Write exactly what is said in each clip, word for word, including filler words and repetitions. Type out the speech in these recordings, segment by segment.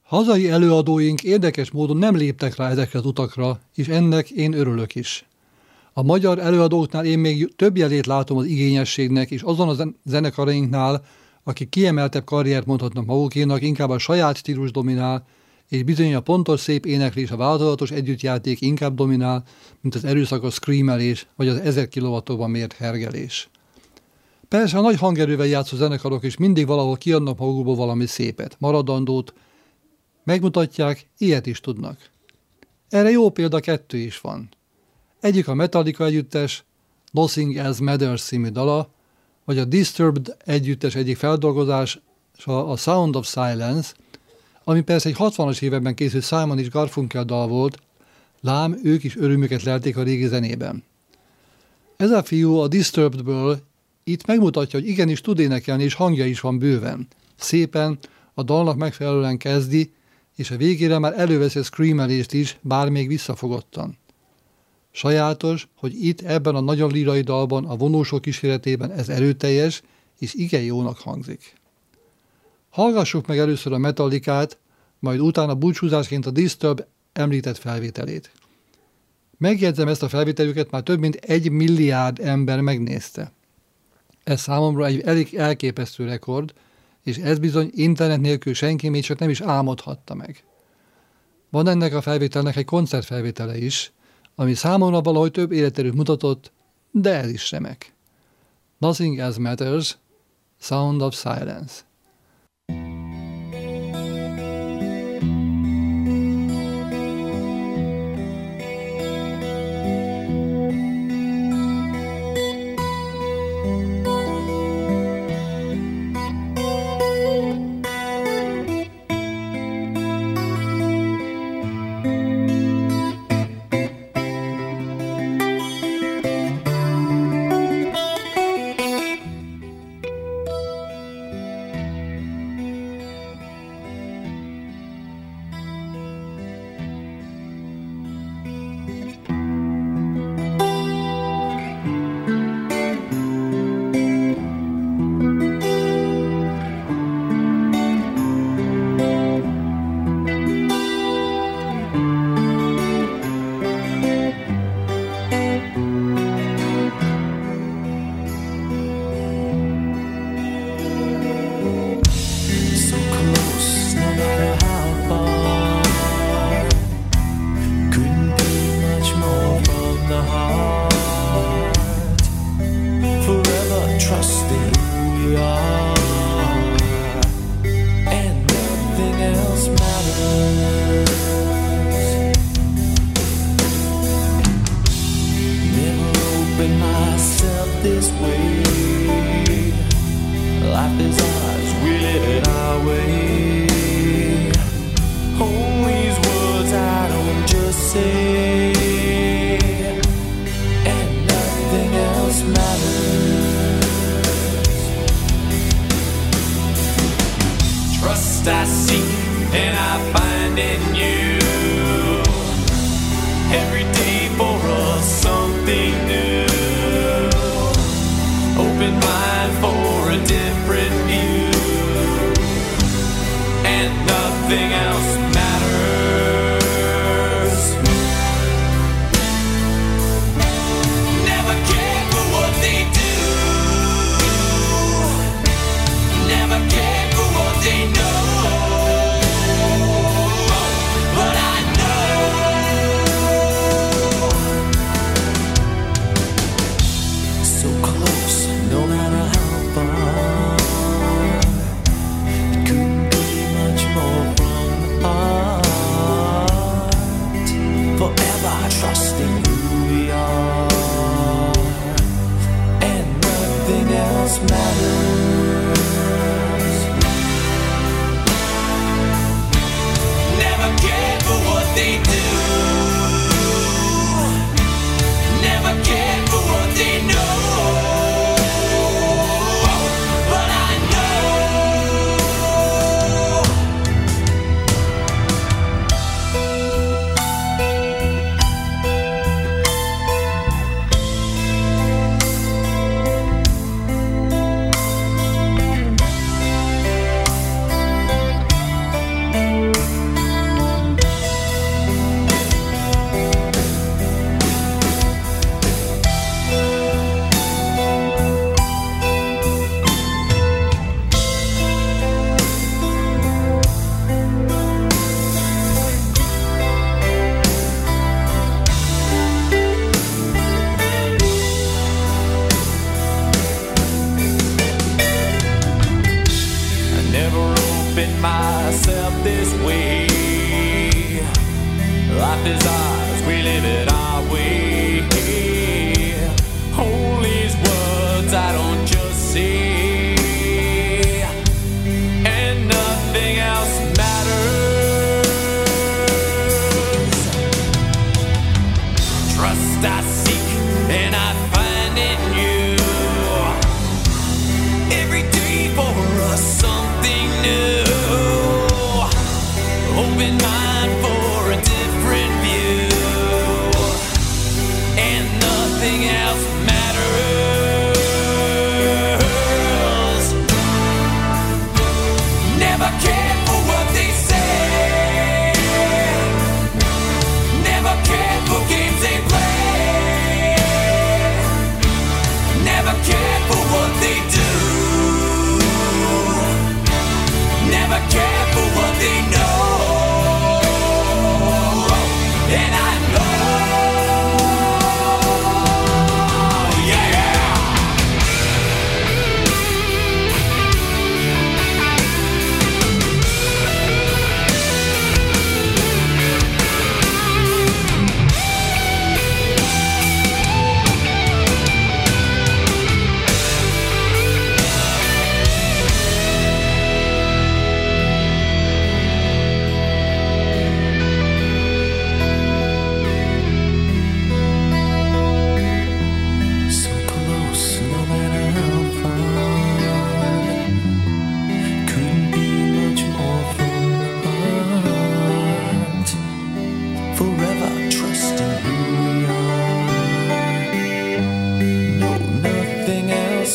Hazai előadóink érdekes módon nem léptek rá ezekre az utakra, és ennek én örülök is. A magyar előadóknál én még több jelét látom az igényességnek, és azon a zenekarainknál, akik kiemeltebb karriert mondhatnak magukénak, inkább a saját stílus dominál, és bizony a pontos szép éneklés, a változatos együttjáték inkább dominál, mint az erőszakos screamelés, vagy az ezer kilowattokban mért hergelés. Persze a nagy hangerővel játszó zenekarok is mindig valahol kiadnak magukból valami szépet, maradandót, megmutatják, ilyet is tudnak. Erre jó példa kettő is van. Egyik a Metallica együttes Nothing Else Matters című dala, vagy a Disturbed együttes egyik feldolgozása a Sound of Silence, ami persze egy hatvanas években készült Simon és Garfunkel dal volt, lám ők is örömüket lelték a régi zenében. Ez a fiú a Disturbedből itt megmutatja, hogy igenis tud énekelni, és hangja is van bőven. Szépen, a dalnak megfelelően kezdi, és a végére már előveszi a screamelést is, bár még visszafogottan. Sajátos, hogy itt ebben a nagyon lírai dalban, a vonósok kíséretében ez erőteljes, és igen jónak hangzik. Hallgassuk meg először a Metallicát, majd utána búcsúzásként a Disturb említett felvételét. Megjegyzem, ezt a felvételüket már több mint egy milliárd ember megnézte. Ez számomra egy elég elképesztő rekord, és ez bizony internet nélkül senki még csak nem is álmodhatta meg. Van ennek a felvételnek egy koncertfelvétele is, ami számomra valahogy több életerőt mutatott, de ez is remek. Nothing Else Matters, Sound of Silence.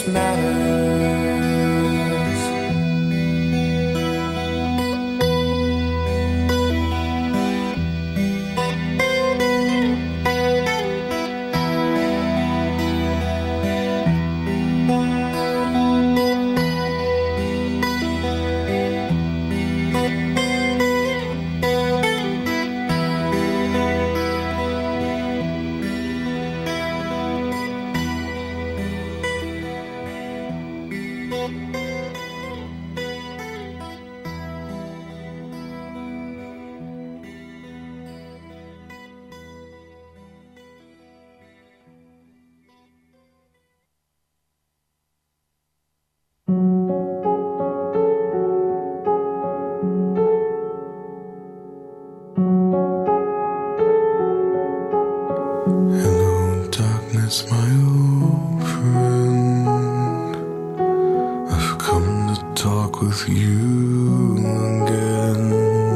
else matters. Hello, darkness, my old friend. I've come to talk with you again,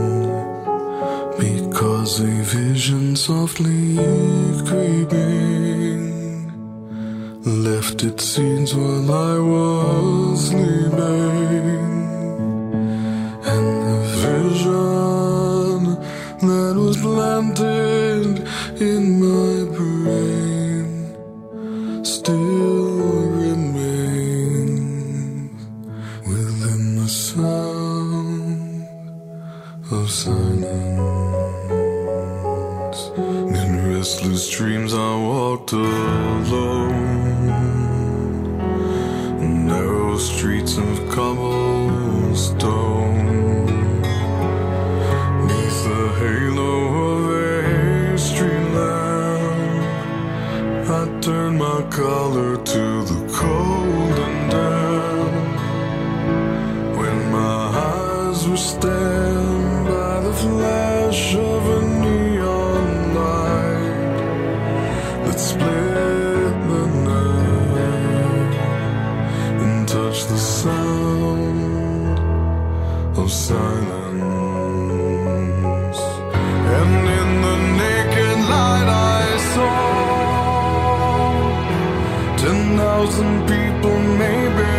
because a vision softly creeping left its seeds while I was sleeping, and the vision that was planted in my brain still remains within the sound of silence. In restless dreams I walked alone, narrow streets of cobblestone, neath the halo of a street lamp. I turned my collar to the cold and damp, when my eyes were stabbed by the flash of a neon light that split the night and touched the sound of silence. And in the naked light I saw ten thousand people, maybe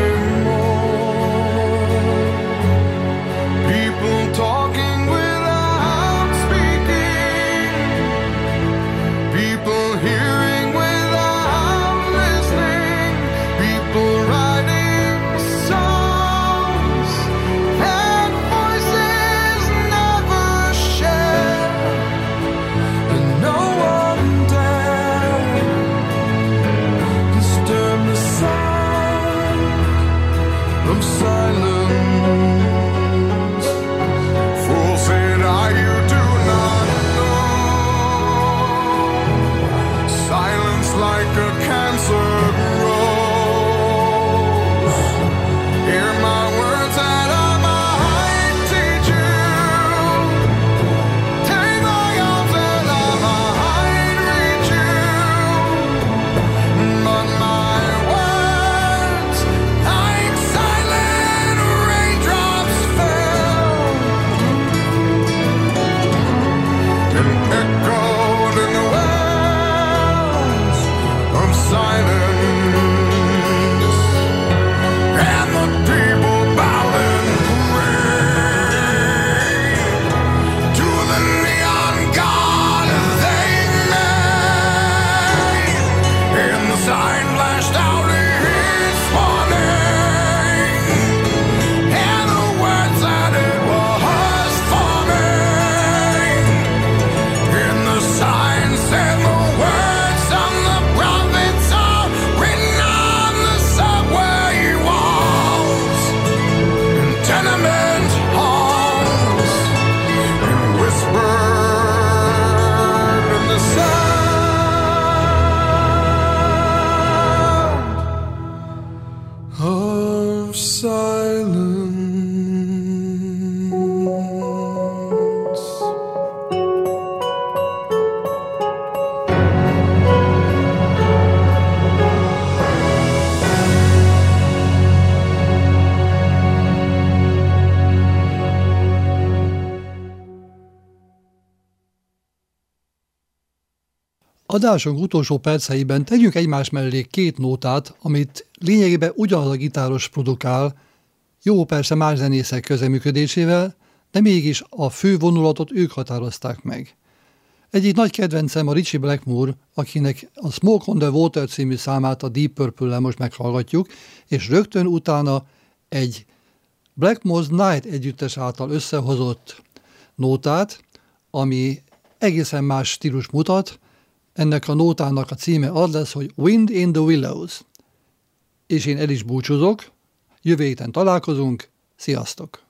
more, people talking without speaking, people hearing without listening, people writing songs that voices never share, and no one dared disturb the sound Adásunk utolsó perceiben tegyünk egymás mellé két nótát, amit lényegében ugyanaz a gitáros produkál, jó persze más zenészek közeműködésével, de mégis a fő vonulatot ők határozták meg. Egyik nagy kedvencem a Ritchie Blackmore, akinek a Smoke on the Water című számát a Deep Purple-lel most meghallgatjuk, és rögtön utána egy Blackmore's Night együttes által összehozott nótát, ami egészen más stílus mutat. Ennek a nótának a címe az lesz, hogy Wind in the Willows. És én el is búcsúzok, jövő héten találkozunk, sziasztok!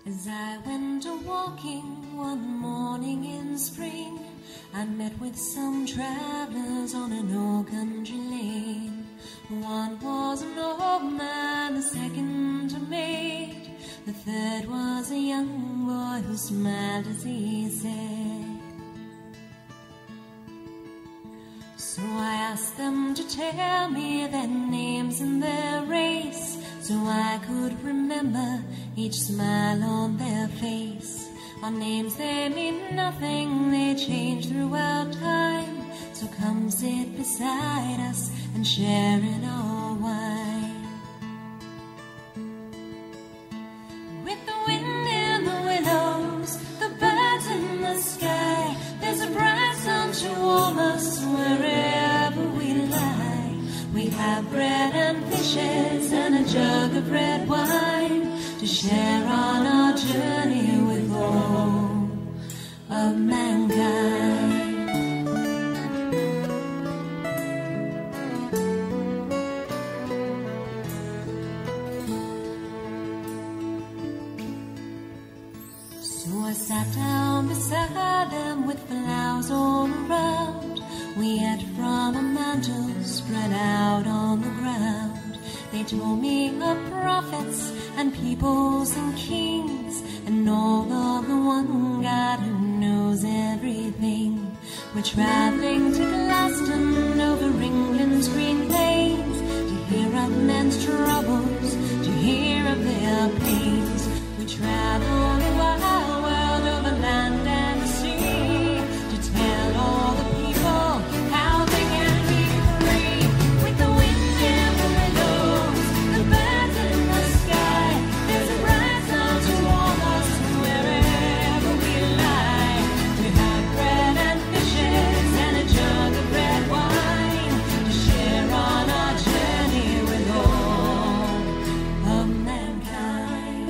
As I went a-walking one morning in spring, I met with some travelers on an old country lane. One was an old man, the second a maid, the third was a young boy who smiled as he said. So I asked them to tell me their names and their race, so I could remember each smile on their face. Our names, they mean nothing, they change throughout time, so come sit beside us and share in our wine. With the wind in the willows, the birds in the sky, there's a bright sun to warm us wherever we lie. We have bread and fishes and a jug of red wine to share on our journey with all of mankind. So I sat down beside them with flowers all around. We ate from a mantle spread out on the ground. They told me of prophets and peoples and kings, and all of the one God who knows everything. We're traveling to Glaston over England's green plains, to hear of men's troubles, to hear of their pains. We travel the wide world over land and sea, to tell all the people how they can be free. With the wind in the willows, the birds in the sky, there's a bright sun to warm us wherever we lie. We have bread and fishes and a jug of red wine to share on our journey with all of mankind.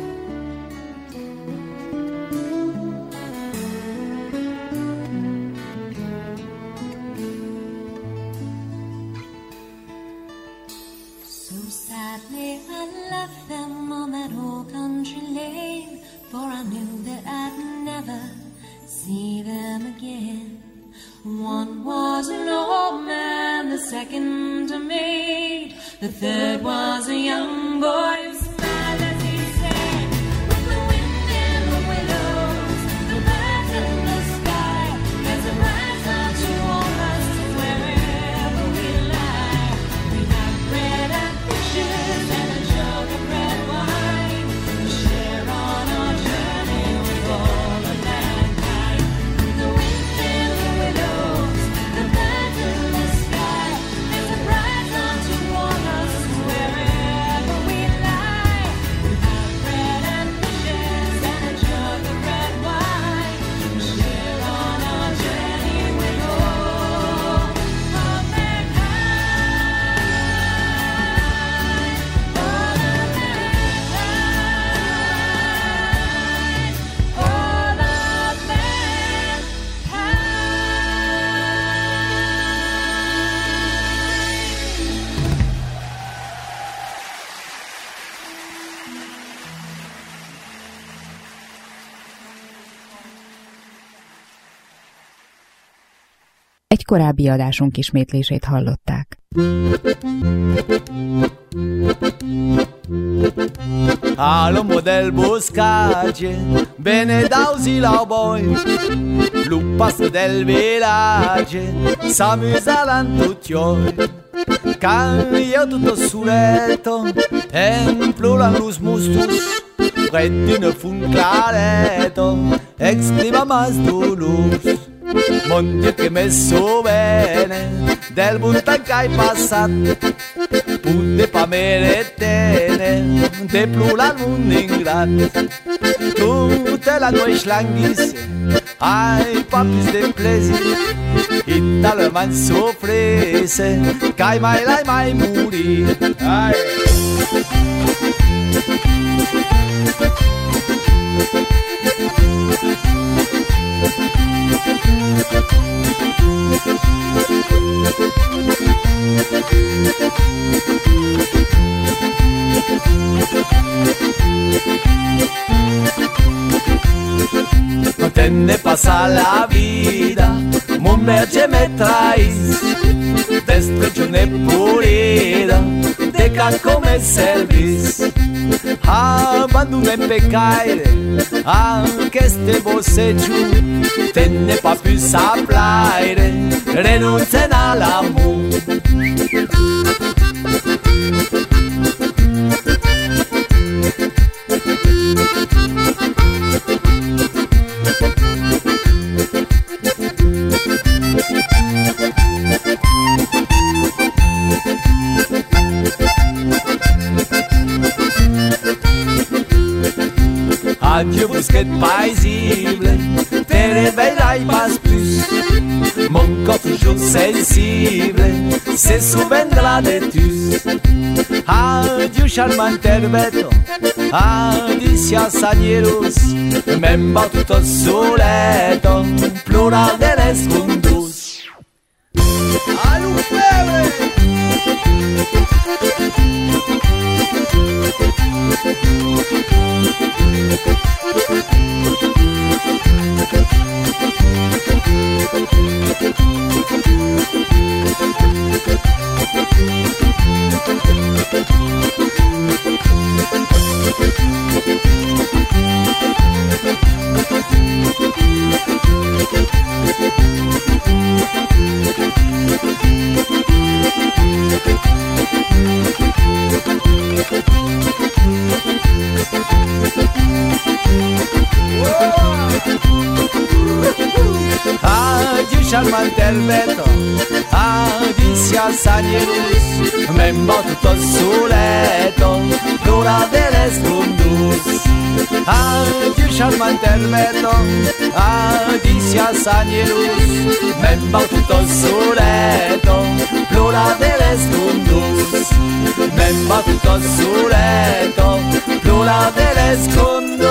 So sadly I left them on that old country lane, for I knew that I'd never see them again. One was an old man, the second a maid, the third was a young boy who smiled as he said, with the wind in the willows, the birds in the sky, there's a bright sun to warm us wherever we lie. We have bread and fishes and a jug of red wine to share on our journey with all of mankind. With the wind in the willows, the birds in the sky, there's a bright sun to warm us wherever we lie. We have bread and fishes and a jug of red wine to share on our journey with all of mankind. All of mankind. All of Egy korábbi adásunk ismétlését hallották. Al l'uomo del boscace, bene dausi l'auboi, l'uppas del village, s'amusavan tutti oi. Cambia tutto suretto, empluran los mustos, rettino fun clareto, exprima mas dolus. Mon Dio che messo bene, del buntan che hai passato, putte pa meretene, de plula nun ingrat. Tutte la noi schlanghis, ai papis de plesi, italo man sofrese, che mai lai mai muri. Ai. mankind. ne pasa la vida, mon merge me traes, destruccione purida, de ca come servis. Abandona el pecaire, anche este boceggio, te ne pa più saplaire, renunzen all'amore. Adieu bousquet paisible, te réveilleras pas plus. Mon corps toujours sensible se souviendra de tus. Adieu charmant herbeto, adieu sanieros, même pas tout soleto, plural de descundus. Alu febre! Adieu charmant herbeto, adieu sanieros, membo tutto soleto, l'ora delle scundus. Adieu charmant herbeto, adieu sanieros, membo tutto soleto, l'ora delle scundus. Membo tutto soleto, l'ora delle scundus.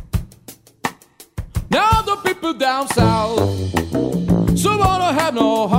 Now the people down south, so wanna have no heart.